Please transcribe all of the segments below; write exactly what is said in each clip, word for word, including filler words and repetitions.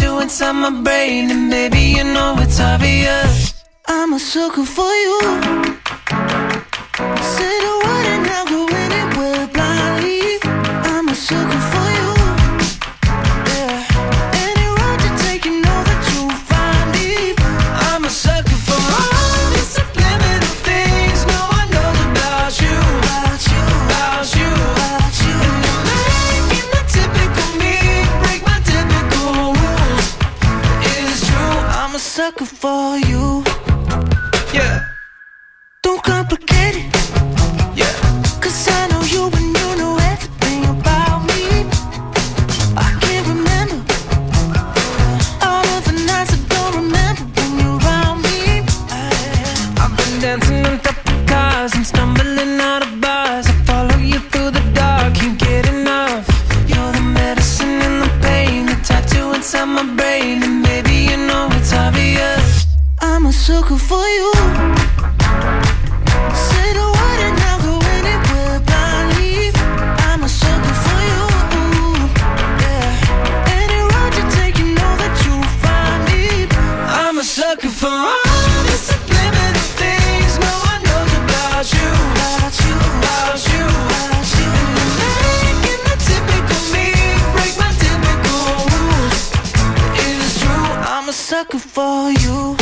tattoo inside my brain, and baby, you know it's obvious. I'm a sucker for you. Say the word and I'll go anywhere blindly. I'm a sucker for you. Yeah. Any road you take, you know that you'll find me. I'm a sucker for all the subliminal things no one knows about you. About you, about you, about you. And you're making the typical me break my typical rules. It's true, I'm a sucker for you. Yeah. Don't complicate it. Yeah. Cause I know you and you know everything about me. I can't remember all of the nights I don't remember when you're around me. I've been dancing on top of cars and stumbling out of bars. I follow you through the dark, can't get enough. You're the medicine and the pain, the tattoo inside my brain, and maybe you know it's obvious. I'm a sucker for you. Say the word and I'll go anywhere blindly. I'm a sucker for you. Yeah. Any road you take, you know that you'll find me. I'm a sucker for all the subliminal things no one knows about you. About you, about you, about you. And you're making the typical me break my typical rules. It is true, I'm a sucker for you.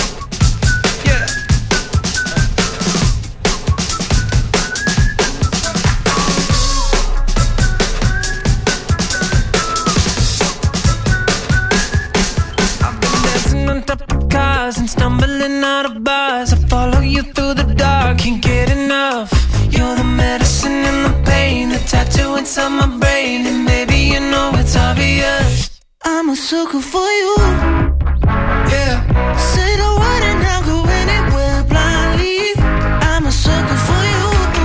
And stumbling out of bars, I follow you through the dark, can't get enough. You're the medicine and the pain, the tattoo inside my brain, and maybe you know it's obvious. I'm a sucker for you. Yeah. Say the word and I'll go anywhere blindly. I'm a sucker for you.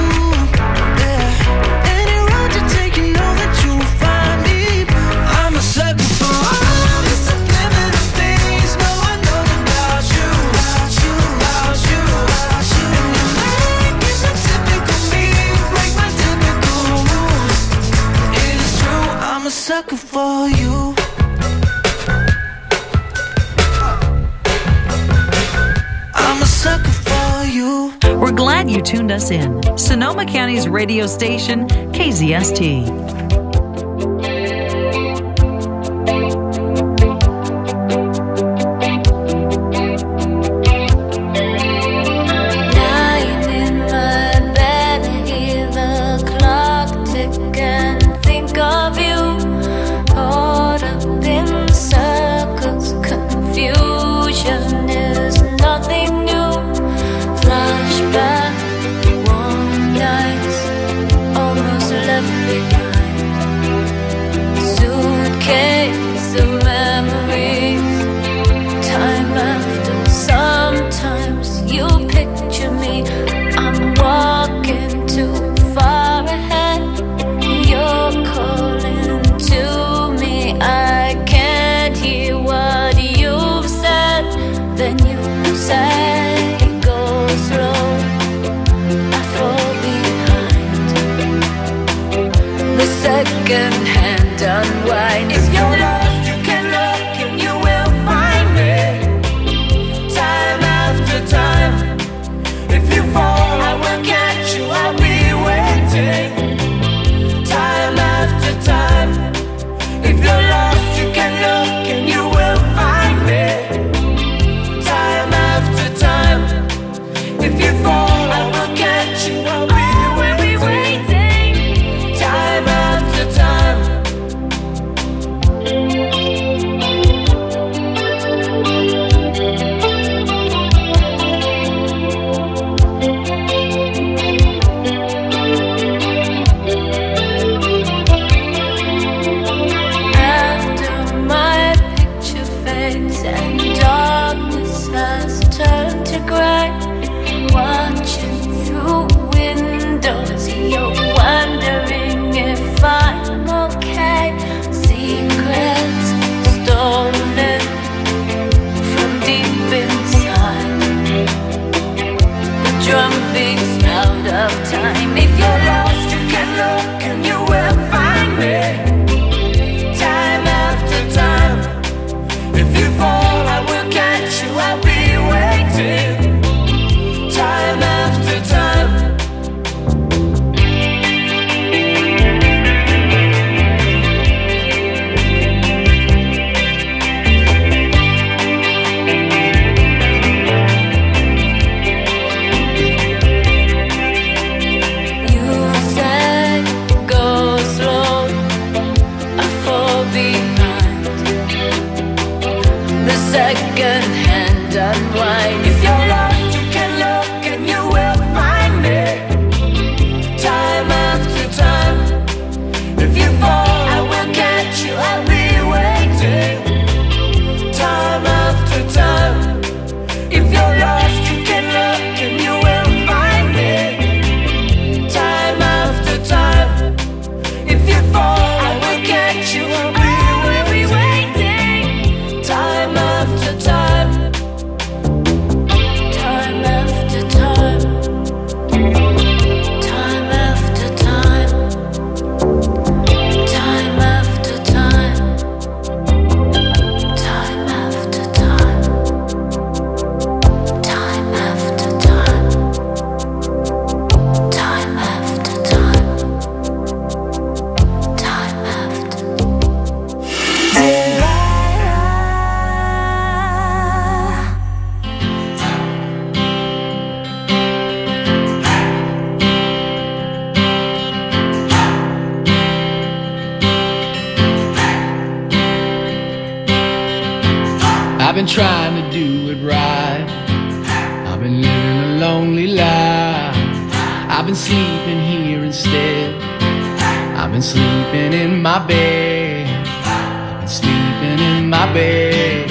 Yeah. Any road you take, you know that you'll find me. I'm a sucker for all the subliminal things no one knows about you. About you, about you, about you. And you're making the typical me break my typical rules. It is true, I'm a sucker for you. I'm a sucker for you. We're glad you tuned us in. Sonoma County's radio station, K Z S T. Second-hand unwind. If you're lost, you can look and you will find me. Time after time. If you fall, I will catch you. I'll be waiting. Time after time. If you're lost, you can look and you will find me. Time after time. If you fall, I will catch you. I'll be waiting. Time after time. After my picture fades and darkness has turned to gray, watching through windows, you're wondering if I'm okay. Secrets stolen from deep inside. The drum beats out of time. If you're lost, you can look and you will find me. Time after time. If second-hand unwind. If you're lost, you can look and you will find me. Time after time. If you fall, I will catch you, I'll be waiting. Time after time. If you're lost, you can look and you will find me. Time after time. If you fall, I will catch you, I'll be waiting. Time after time. Time after time. Time after time. Time after time. Time after time. Time after time. Time after time. Time after. I've been trying to do it right. I've been living a lonely life. I've been sleeping here instead. I've been sleeping in my bed. I've been sleeping in my bed.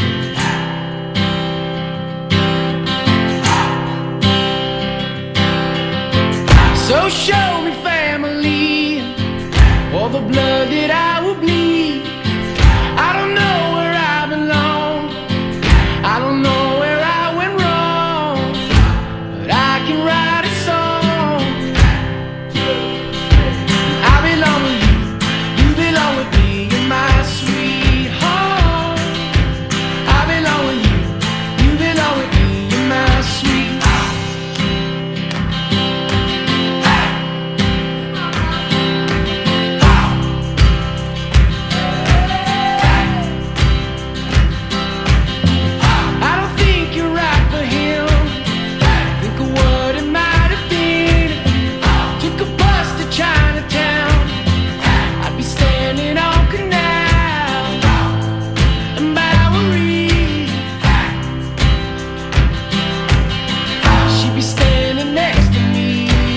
So show me family, all the blood that I will bleed. I don't know where I belong. I don't know where I went wrong, but I can write a song. I belong with you, you belong with me, you're my sweetheart. I belong with you, you belong with me, you're my sweetheart. I don't think you're right for him. Think of what it might have been if you took a bus to Chinatown. I'd be standing on Canal and Bowery. She'd be standing next to me.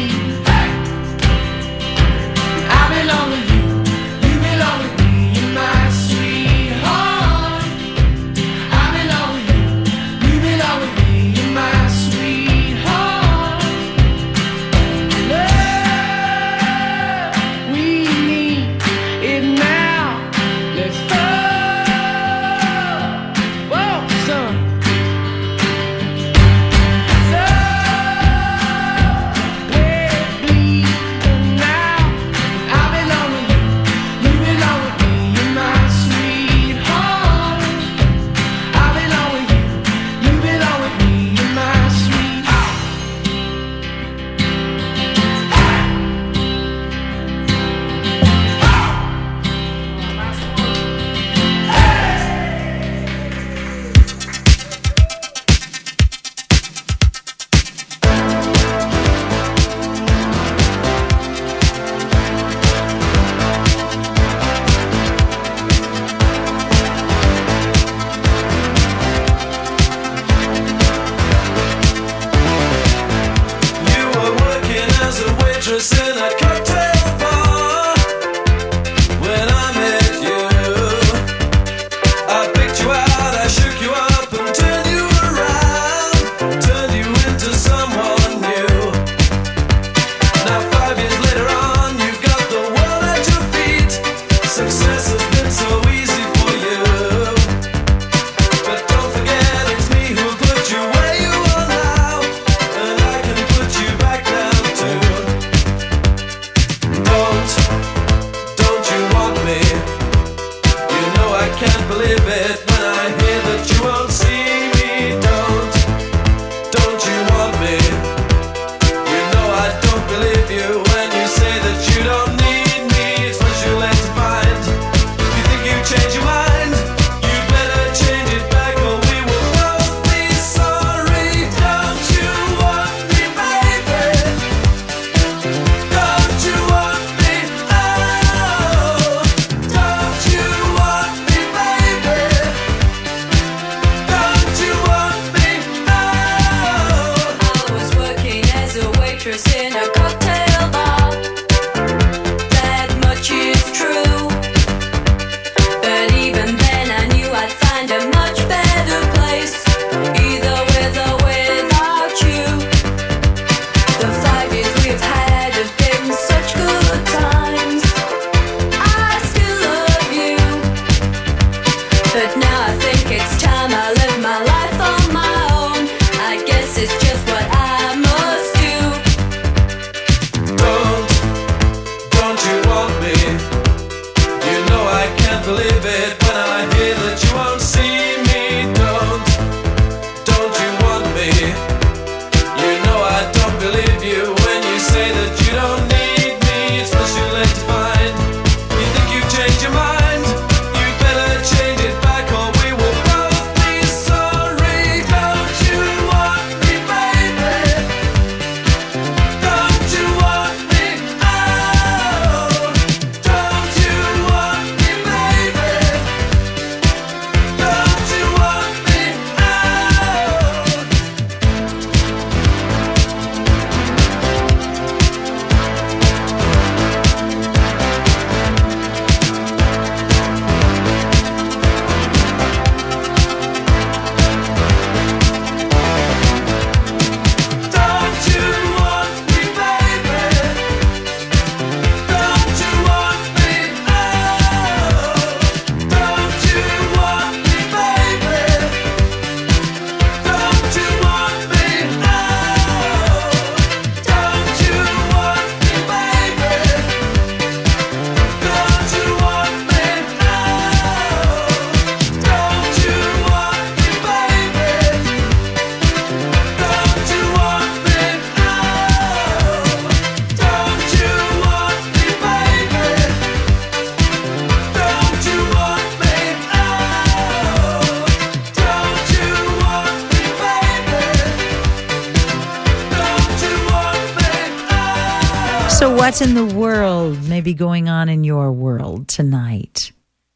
I belong with you, you belong with me, you're my sweetheart. I belong with you, you belong with me, you're my sweetheart. Love, we need it now. Let's go. Whoa, son. So, we're bleeding now. I belong with you, you belong with me, you're my sweetheart. I belong with you, you belong with me, you're my sweetheart. You were working as a waitress in a cocktail bar when I met you. I picked you out, I shook you up and turned you around, turned you into someone new. Now five years later on, you've got the world at your feet. Success has been so easy for you. But don't forget it's me who put you where you are now, and I can put you back down too. Don't, don't you want me? You know I can't believe it when I time I live my life on my own. I guess it's just what I must do. Don't, don't you want me? You know I can't believe it when I hear that you won't see me. Don't, don't you want me? You know I don't believe you when you say that you don't need me. It's much too late to find. You think you've changed your mind? You better change it back or we will both be sorry. Don't you want me, baby? Don't you want me? Oh, don't you want me, baby? Don't you want me? Oh. Don't you want me, baby? Don't you want me? Oh, don't you want me, baby? Don't you want me? Oh, don't you want me, baby? Don't you want me? Oh, don't you want me, baby? Don't you want me? Oh, don't you want me, baby? Don't you want me? Oh, don't you want me, baby? Don't you want me? Oh. So, what's in the world maybe going on in your world tonight?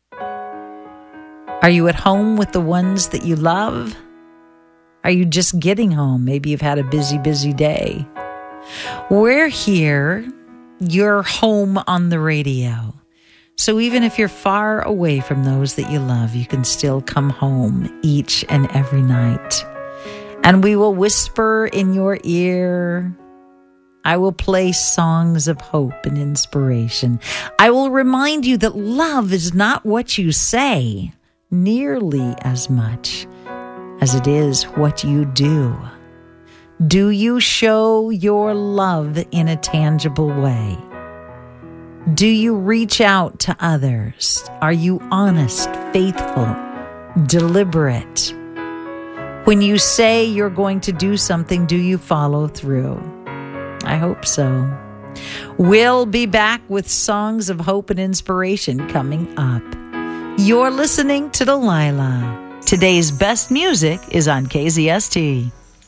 Are you at home with the ones that you love? Are you just getting home? Maybe you've had a busy, busy day. We're here. You're home on the radio. So even if you're far away from those that you love, you can still come home each and every night. And we will whisper in your ear. I will play songs of hope and inspiration. I will remind you that love is not what you say nearly as much as it is what you do. Do you show your love in a tangible way? Do you reach out to others? Are you honest, faithful, deliberate? When you say you're going to do something, do you follow through? I hope so. We'll be back with songs of hope and inspiration coming up. You're listening to Delilah. Today's best music is on K Z S T.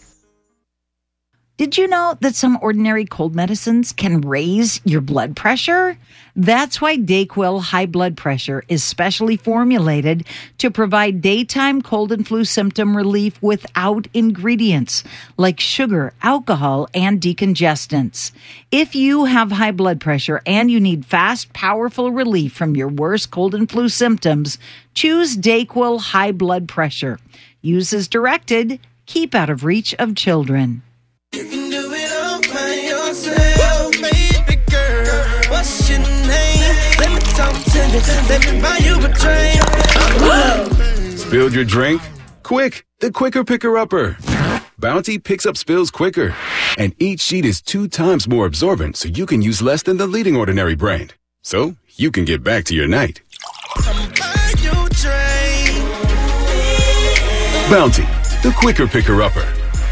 Did you know that some ordinary cold medicines can raise your blood pressure? That's why DayQuil High Blood Pressure is specially formulated to provide daytime cold and flu symptom relief without ingredients like sugar, alcohol, and decongestants. If you have high blood pressure and you need fast, powerful relief from your worst cold and flu symptoms, choose DayQuil High Blood Pressure. Use as directed. Keep out of reach of children. You can do it all by yourself, baby girl. What's your name? Let me talk to you. Let me buy you a drink. Spilled your drink? Quick, the quicker picker-upper. Bounty picks up spills quicker. And each sheet is two times more absorbent, so you can use less than the leading ordinary brand. So you can get back to your night. I'ma buy you a drink. Bounty, the quicker picker-upper.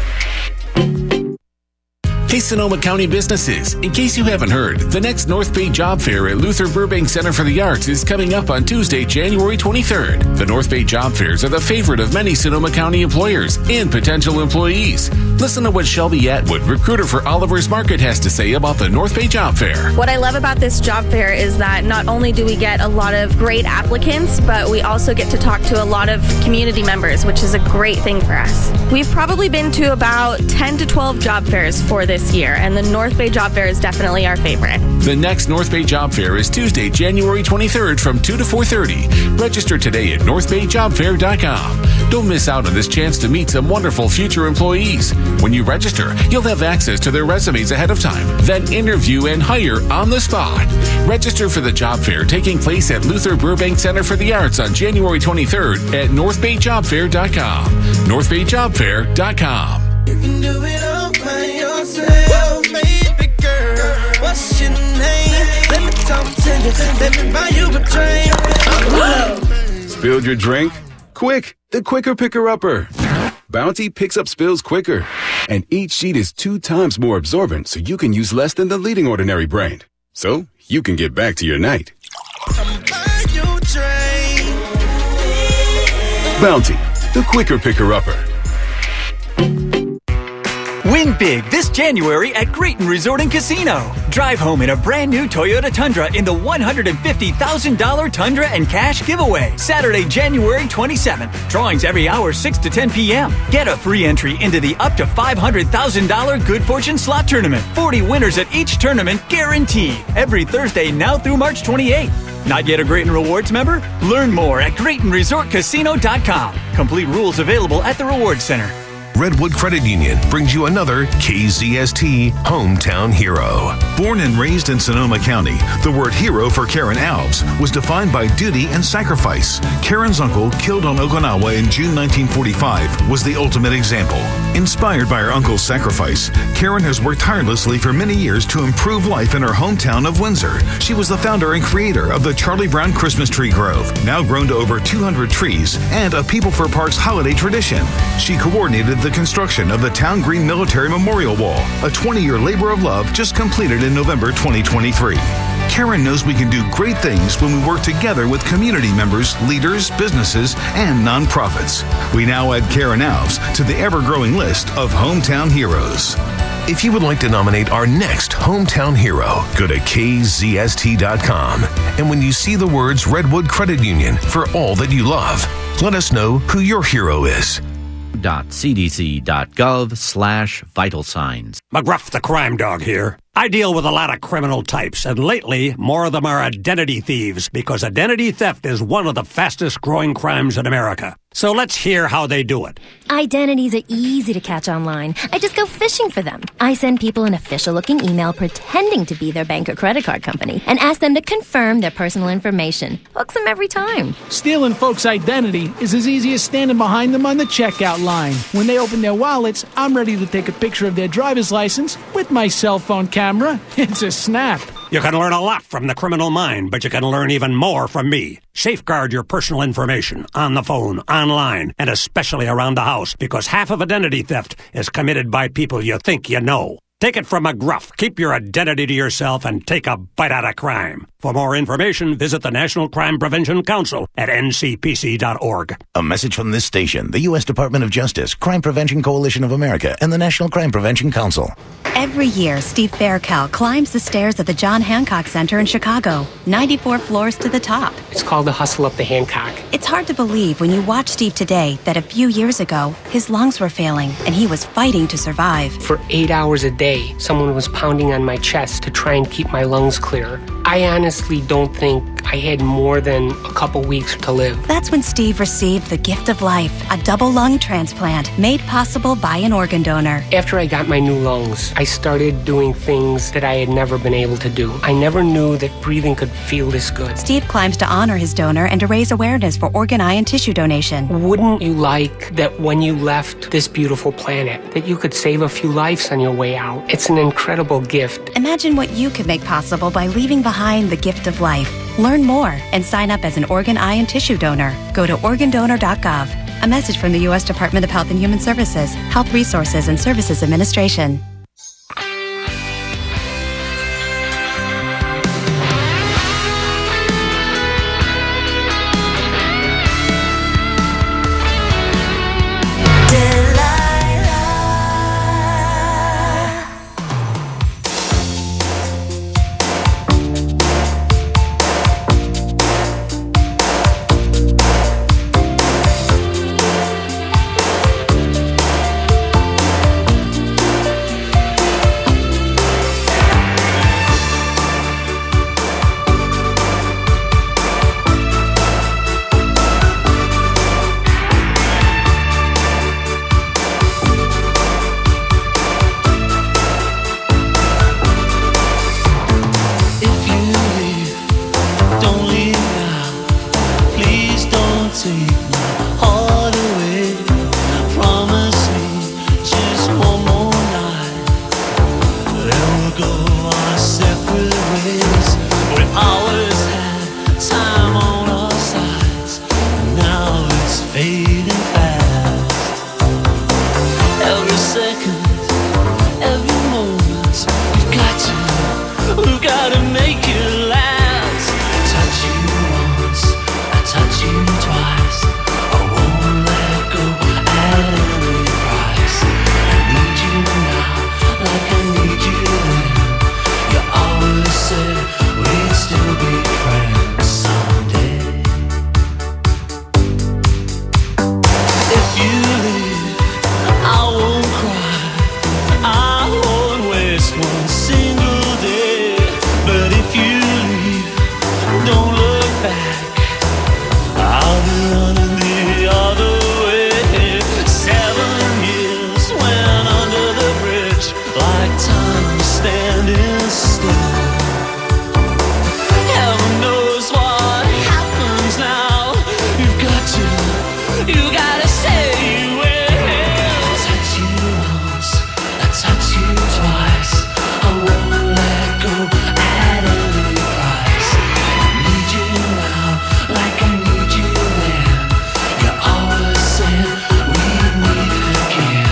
Hey, Sonoma County businesses. In case you haven't heard, the next North Bay Job Fair at Luther Burbank Center for the Arts is coming up on Tuesday, January twenty-third. The North Bay Job Fairs are the favorite of many Sonoma County employers and potential employees. Listen to what Shelby Atwood, recruiter for Oliver's Market, has to say about the North Bay Job Fair. What I love about this job fair is that not only do we get a lot of great applicants, but we also get to talk to a lot of community members, which is a great thing for us. We've probably been to about ten to twelve job fairs for this year, and the North Bay Job Fair is definitely our favorite. The next North Bay Job Fair is Tuesday, January twenty-third from two to four thirty. Register today at north bay job fair dot com. Don't miss out on this chance to meet some wonderful future employees. When you register, you'll have access to their resumes ahead of time, then interview and hire on the spot. Register for the job fair taking place at Luther Burbank Center for the Arts on January twenty-third at north bay job fair dot com. north bay job fair dot com. You can do it all by yourself, baby girl. What's your name? Let me talk to you. Let me buy you a drink. Spilled your drink? Quick, the Quicker Picker-Upper. Bounty picks up spills quicker, and each sheet is two times more absorbent, so you can use less than the leading ordinary brand. So you can get back to your night. Bounty, the Quicker Picker-Upper. Win big this January at Grayton Resort and Casino. Drive home in a brand new Toyota Tundra in the one hundred fifty thousand dollars Tundra and Cash giveaway. Saturday, January twenty-seventh. Drawings every hour, six to ten p.m. Get a free entry into the up to five hundred thousand dollars Good Fortune Slot Tournament. forty winners at each tournament guaranteed. Every Thursday now through March twenty-eighth. Not yet a Grayton Rewards member? Learn more at Grayton Resort Casino dot com. Complete rules available at the Rewards Center. Redwood Credit Union brings you another K Z S T Hometown Hero. Born and raised in Sonoma County, the word hero for Karen Alves was defined by duty and sacrifice. Karen's uncle, killed on Okinawa in June nineteen forty-five, was the ultimate example. Inspired by her uncle's sacrifice, Karen has worked tirelessly for many years to improve life in her hometown of Windsor. She was the founder and creator of the Charlie Brown Christmas Tree Grove, now grown to over two hundred trees, and a People for Parks holiday tradition. She coordinated the construction of the Town Green Military Memorial Wall, a twenty-year labor of love just completed in November twenty twenty-three. Karen knows we can do great things when we work together with community members, leaders, businesses, and nonprofits. We now add Karen Alves to the ever-growing list of Hometown Heroes. If you would like to nominate our next Hometown Hero, go to K Z S T dot com. And when you see the words Redwood Credit Union for all that you love, let us know who your hero is. .cdc.gov slash vital signs. McGruff the crime dog here. I deal with a lot of criminal types, and lately, more of them are identity thieves, because identity theft is one of the fastest growing crimes in America. So let's hear how they do it. Identities are easy to catch online. I just go fishing for them. I send people an official-looking email pretending to be their bank or credit card company and ask them to confirm their personal information. Hooks them every time. Stealing folks' identity is as easy as standing behind them on the checkout line. When they open their wallets, I'm ready to take a picture of their driver's license with my cell phone camera. It's a snap. You can learn a lot from the criminal mind, but you can learn even more from me. Safeguard your personal information on the phone, online, and especially around the house, because half of identity theft is committed by people you think you know. Take it from McGruff. Keep your identity to yourself and take a bite out of crime. For more information, visit the National Crime Prevention Council at N C P C dot org. A message from this station, the U S Department of Justice, Crime Prevention Coalition of America, and the National Crime Prevention Council. Every year, Steve Faircal climbs the stairs at the John Hancock Center in Chicago, ninety-four floors to the top. It's called the Hustle Up the Hancock. It's hard to believe when you watch Steve today that a few years ago, his lungs were failing and he was fighting to survive. For eight hours a day, someone was pounding on my chest to try and keep my lungs clear. I honestly don't think I had more than a couple weeks to live. That's when Steve received the gift of life, a double lung transplant made possible by an organ donor. After I got my new lungs, I started doing things that I had never been able to do. I never knew that breathing could feel this good. Steve climbs to honor his donor and to raise awareness for organ, eye, and tissue donation. Wouldn't you like that when you left this beautiful planet, that you could save a few lives on your way out? It's an incredible gift. Imagine what you could make possible by leaving behind the gift of life. Learn more and sign up as an organ, eye, and tissue donor. Go to organ donor dot gov. A message from the U S Department of Health and Human Services, Health Resources and Services Administration. you leave, I won't cry, I won't waste one single day. But if you leave, don't look back, I'll be running the other way. Seven years went under the bridge like time standing still. Heaven knows what happens now. You've got to, you gotta say you will. I touch you once, I touch you twice, I won't let go at any price. I need you now, like I need you then. You always said we'd meet again.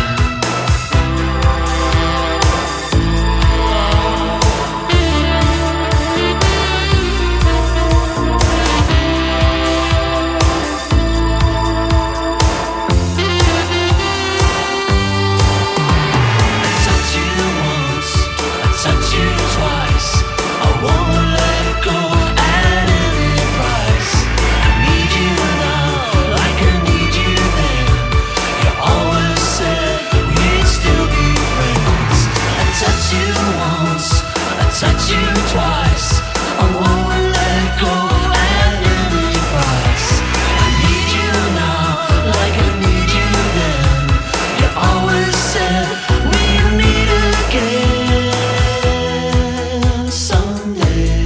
I touch you once, I touch you twice, I won't let go at any price. I need you now, like I need you then. You always said we'd still be friends. I touch you once, I touch you twice, I won't let go at any price. I need you now, like I need you then. You always said we'd meet again someday.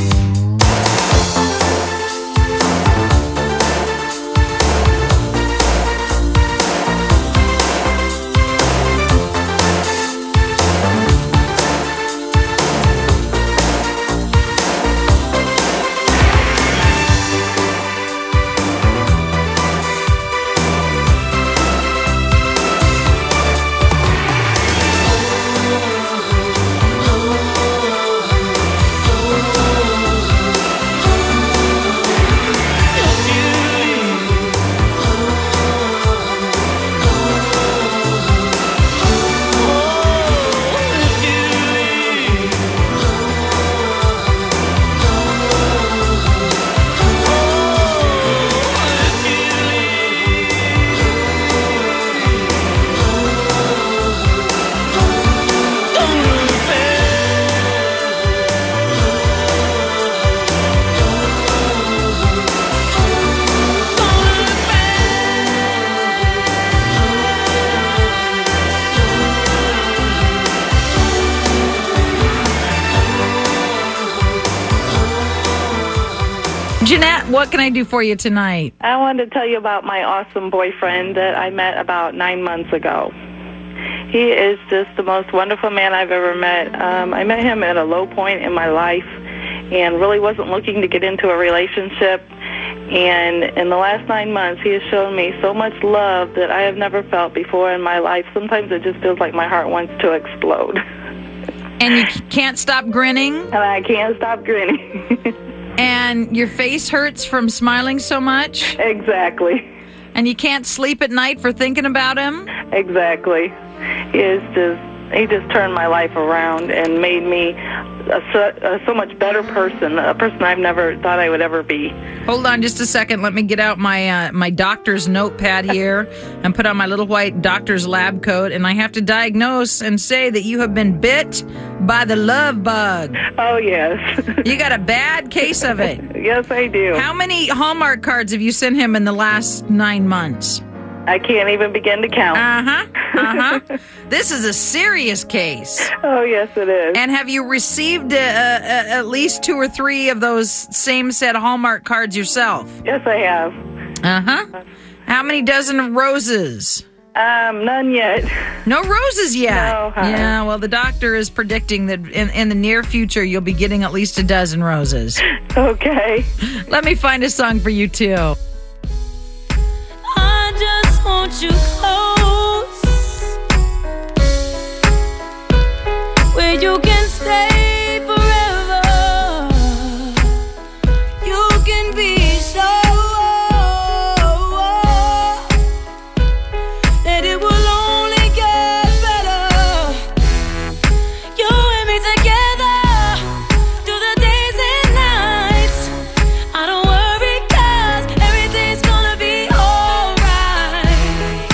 Jeanette, what can I do for you tonight? I wanted to tell you about my awesome boyfriend that I met about nine months ago. He is just the most wonderful man I've ever met. Um, I met him at a low point in my life and really wasn't looking to get into a relationship. And in the last nine months, he has shown me so much love that I have never felt before in my life. Sometimes it just feels like my heart wants to explode. And you can't stop grinning? And I can't stop grinning. And your face hurts from smiling so much? Exactly. And you can't sleep at night for thinking about him? Exactly. He is just, he just turned my life around and made me a so, a so much better person, a person I've never thought I would ever be. Hold on just a second. Let me get out my uh, my doctor's notepad here and put on my little white doctor's lab coat, and I have to diagnose and say that you have been bit by the love bug. Oh, yes. You got a bad case of it. Yes, I do. How many Hallmark cards have you sent him in the last nine months? I can't even begin to count. Uh-huh, uh-huh. This is a serious case. Oh, yes, it is. And have you received uh, uh, at least two or three of those same set Hallmark cards yourself? Yes, I have. Uh-huh. How many dozen of roses? Um, none yet. No roses yet? No, huh? Yeah, well, the doctor is predicting that in, in the near future you'll be getting at least a dozen roses. Okay. Let me find a song for you, too. I just want you close, where you can stay forever. You can be sure that it will only get better. You and me together through the days and nights. I don't worry 'cause everything's gonna be alright.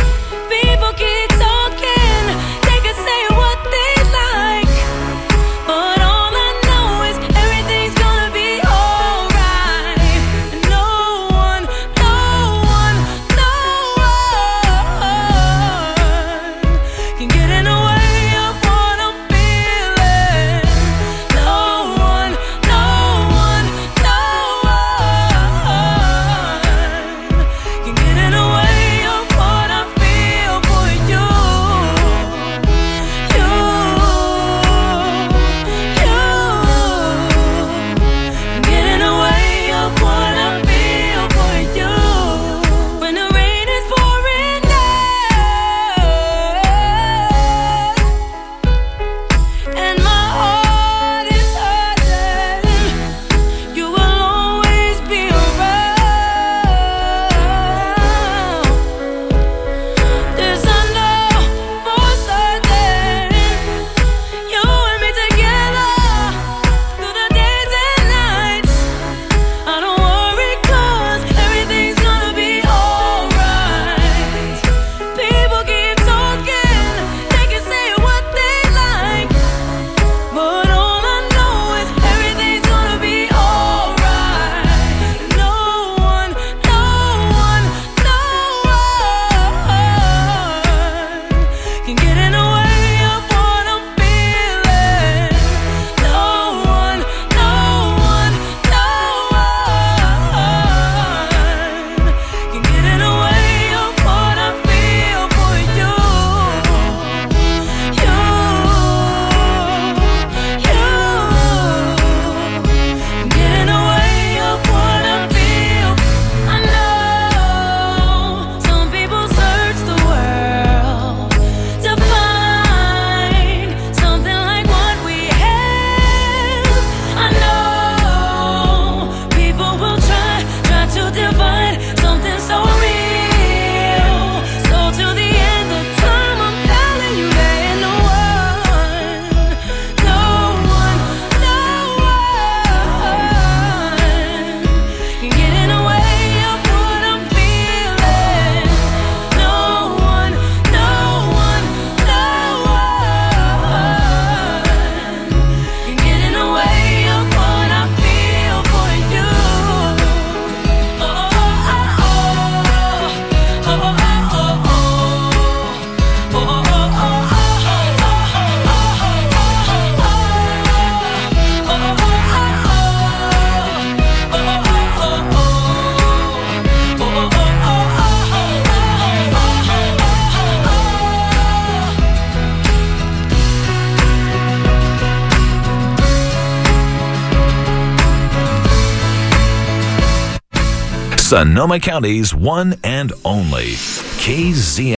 Sonoma County's one and only K Z